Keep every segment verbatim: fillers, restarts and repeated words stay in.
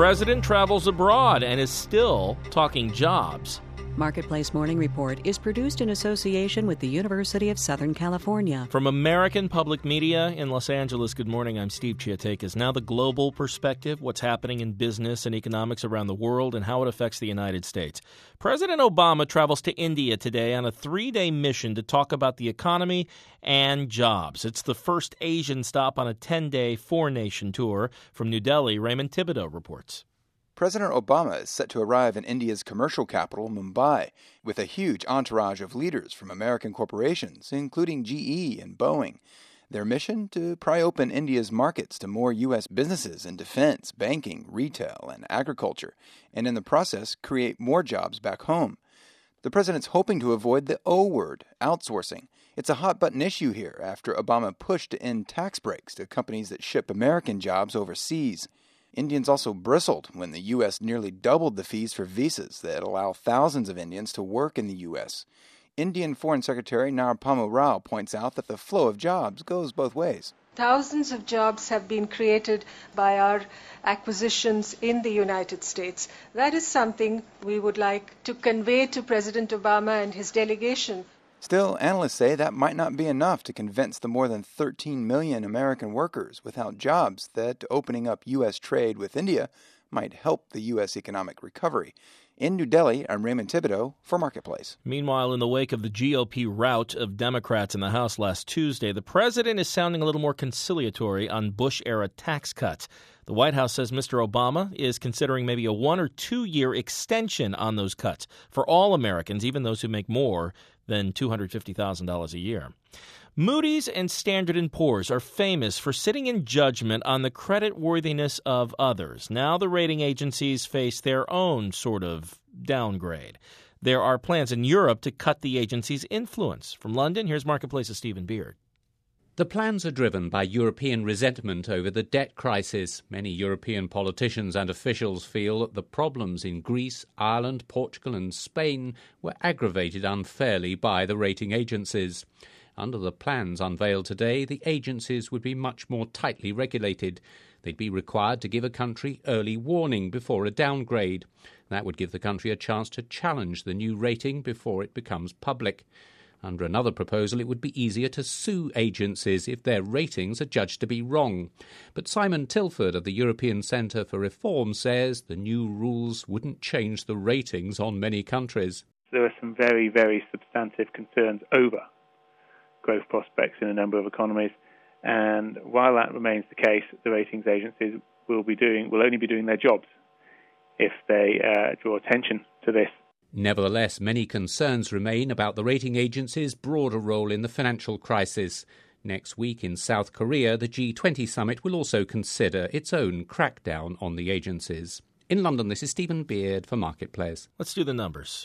president travels abroad and is still talking jobs. Marketplace Morning Report is produced in association with the University of Southern California. From American Public Media in Los Angeles, good morning. I'm Steve Chiatakis. Now the global perspective, what's happening in business and economics around the world and how it affects the United States. President Obama travels to India today on a three-day mission to talk about the economy and jobs. It's the first Asian stop on a ten-day four-nation tour. From New Delhi, Raymond Thibodeau reports. President Obama is set to arrive in India's commercial capital, Mumbai, with a huge entourage of leaders from American corporations, including G E and Boeing. Their mission? To pry open India's markets to more U S businesses in defense, banking, retail, and agriculture, and in the process, create more jobs back home. The president's hoping to avoid the O word, outsourcing. It's a hot-button issue here after Obama pushed to end tax breaks to companies that ship American jobs overseas. Indians also bristled when the U S nearly doubled the fees for visas that allow thousands of Indians to work in the U S. Indian Foreign Secretary Narasimha Rao points out that the flow of jobs goes both ways. Thousands of jobs have been created by our acquisitions in the United States. That is something we would like to convey to President Obama and his delegation. Still, analysts say that might not be enough to convince the more than thirteen million American workers without jobs that opening up U S trade with India might help the U S economic recovery. In New Delhi, I'm Raymond Thibodeau for Marketplace. Meanwhile, in the wake of the G O P rout of Democrats in the House last Tuesday, the president is sounding a little more conciliatory on Bush-era tax cuts. The White House says Mister Obama is considering maybe a one- or two-year extension on those cuts for all Americans, even those who make more than two hundred fifty thousand dollars a year. Moody's and Standard and Poor's are famous for sitting in judgment on the creditworthiness of others. Now the rating agencies face their own sort of downgrade. There are plans in Europe to cut the agency's influence. From London, here's Marketplace's Stephen Beard. The plans are driven by European resentment over the debt crisis. Many European politicians and officials feel that the problems in Greece, Ireland, Portugal and Spain were aggravated unfairly by the rating agencies. Under the plans unveiled today, the agencies would be much more tightly regulated. They'd be required to give a country early warning before a downgrade. That would give the country a chance to challenge the new rating before it becomes public. Under another proposal, it would be easier to sue agencies if their ratings are judged to be wrong. But Simon Tilford of the European Centre for Reform says the new rules wouldn't change the ratings on many countries. There are some very, very substantive concerns over growth prospects in a number of economies. And while that remains the case, the ratings agencies will be doing will only be doing their jobs if they uh, draw attention to this. Nevertheless, many concerns remain about the rating agencies' broader role in the financial crisis. Next week in South Korea, the G twenty summit will also consider its own crackdown on the agencies. In London, this is Stephen Beard for Marketplace. Let's do the numbers.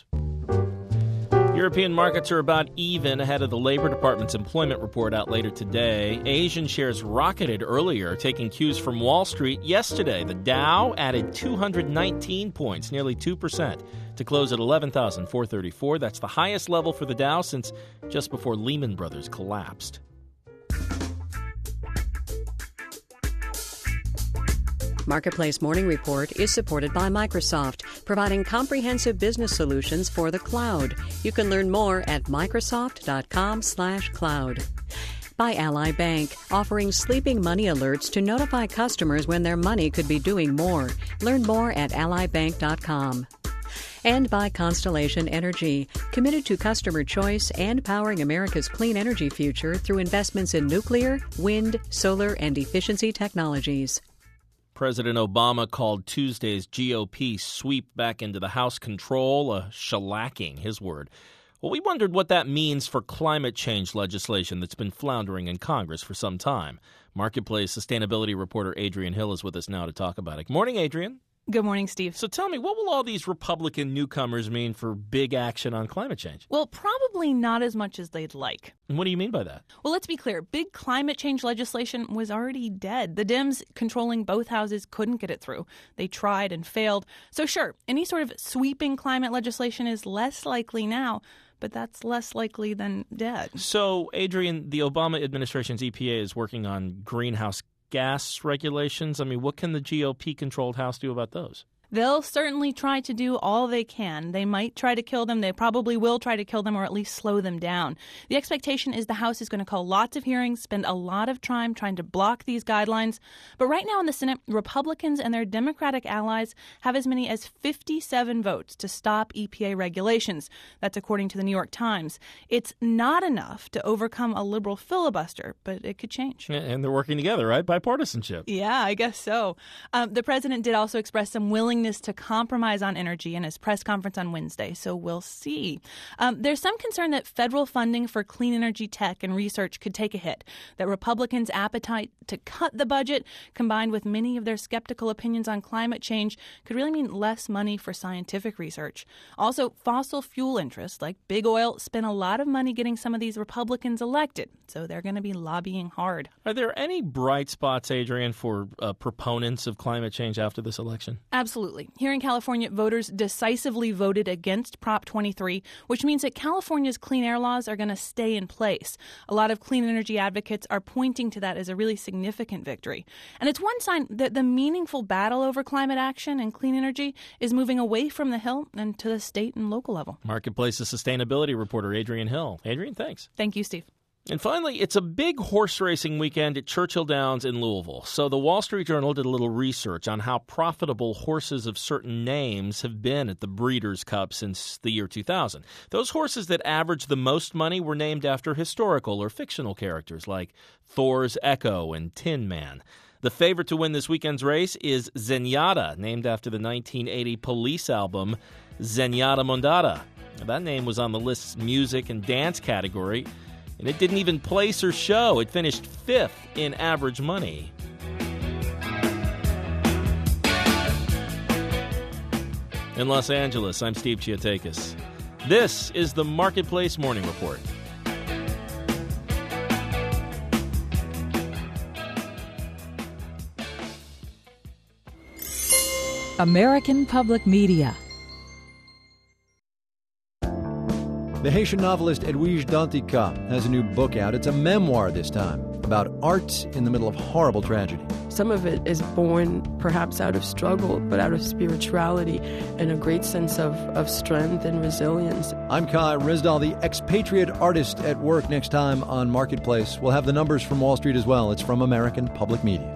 European markets are about even ahead of the Labor Department's employment report out later today. Asian shares rocketed earlier, taking cues from Wall Street yesterday. The Dow added two hundred nineteen points, nearly two percent, to close at eleven thousand four hundred thirty-four. That's the highest level for the Dow since just before Lehman Brothers collapsed. Marketplace Morning Report is supported by Microsoft, providing comprehensive business solutions for the cloud. You can learn more at Microsoft.com slash cloud. By Ally Bank, offering sleeping money alerts to notify customers when their money could be doing more. Learn more at ally bank dot com. And by Constellation Energy, committed to customer choice and powering America's clean energy future through investments in nuclear, wind, solar, and efficiency technologies. President Obama called Tuesday's G O P sweep back into the House control a shellacking, his word. Well, we wondered what that means for climate change legislation that's been floundering in Congress for some time. Marketplace sustainability reporter Adrian Hill is with us now to talk about it. Good morning, Adrian. Good morning, Steve. So tell me, what will all these Republican newcomers mean for big action on climate change? Well, probably not as much as they'd like. And what do you mean by that? Well, let's be clear. Big climate change legislation was already dead. The Dems controlling both houses couldn't get it through. They tried and failed. So sure, any sort of sweeping climate legislation is less likely now, but that's less likely than dead. So, Adrian, the Obama administration's E P A is working on greenhouse gas regulations? I mean, what can the G O P-controlled House do about those? They'll certainly try to do all they can. They might try to kill them. They probably will try to kill them or at least slow them down. The expectation is the House is going to call lots of hearings, spend a lot of time trying to block these guidelines. But right now in the Senate, Republicans and their Democratic allies have as many as fifty-seven votes to stop E P A regulations. That's according to the New York Times. It's not enough to overcome a liberal filibuster, but it could change. And they're working together, right? Bipartisanship. Yeah, I guess so. Um, the president did also express some willingness to compromise on energy in his press conference on Wednesday, so we'll see. Um, there's some concern that federal funding for clean energy tech and research could take a hit, that Republicans' appetite to cut the budget, combined with many of their skeptical opinions on climate change, could really mean less money for scientific research. Also, fossil fuel interests like big oil spend a lot of money getting some of these Republicans elected, so they're going to be lobbying hard. Are there any bright spots, Adrienne, for uh, proponents of climate change after this election? Absolutely. Here in California, voters decisively voted against Prop twenty-three, which means that California's clean air laws are going to stay in place. A lot of clean energy advocates are pointing to that as a really significant victory. And it's one sign that the meaningful battle over climate action and clean energy is moving away from the Hill and to the state and local level. Marketplace's sustainability reporter, Adrienne Hill. Adrienne, thanks. Thank you, Steve. And finally, it's a big horse racing weekend at Churchill Downs in Louisville. So the Wall Street Journal did a little research on how profitable horses of certain names have been at the Breeders' Cup since the year two thousand. Those horses that averaged the most money were named after historical or fictional characters like Thor's Echo and Tin Man. The favorite to win this weekend's race is Zenyatta, named after the nineteen eighty Police album Zenyatta Mondatta. Now, that name was on the list's music and dance category, and it didn't even place or show. It finished fifth in average money. In Los Angeles, I'm Steve Chiotakis. This is the Marketplace Morning Report. American Public Media. The Haitian novelist Edwige Danticat has a new book out. It's a memoir this time about art in the middle of horrible tragedy. Some of it is born perhaps out of struggle, but out of spirituality and a great sense of, of strength and resilience. I'm Kai Rizdal, the expatriate artist at work next time on Marketplace. We'll have the numbers from Wall Street as well. It's from American Public Media.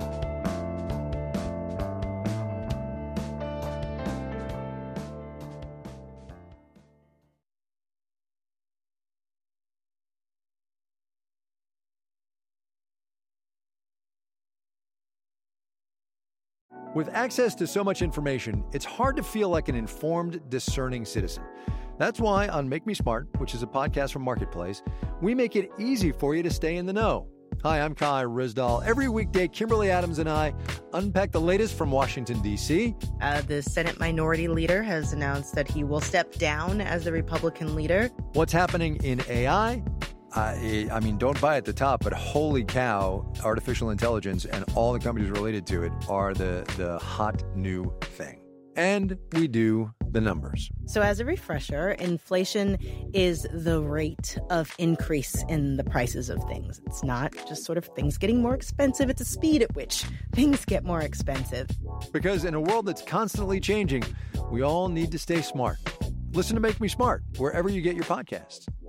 With access to so much information, it's hard to feel like an informed, discerning citizen. That's why on Make Me Smart, which is a podcast from Marketplace, we make it easy for you to stay in the know. Hi, I'm Kai Rizdal. Every weekday, Kimberly Adams and I unpack the latest from Washington, D C Uh, the Senate Minority Leader has announced that he will step down as the Republican leader. What's happening in A I? I, I mean, don't buy at the top, but holy cow, artificial intelligence and all the companies related to it are the, the hot new thing. And we do the numbers. So as a refresher, inflation is the rate of increase in the prices of things. It's not just sort of things getting more expensive. It's a speed at which things get more expensive. Because in a world that's constantly changing, we all need to stay smart. Listen to Make Me Smart wherever you get your podcasts.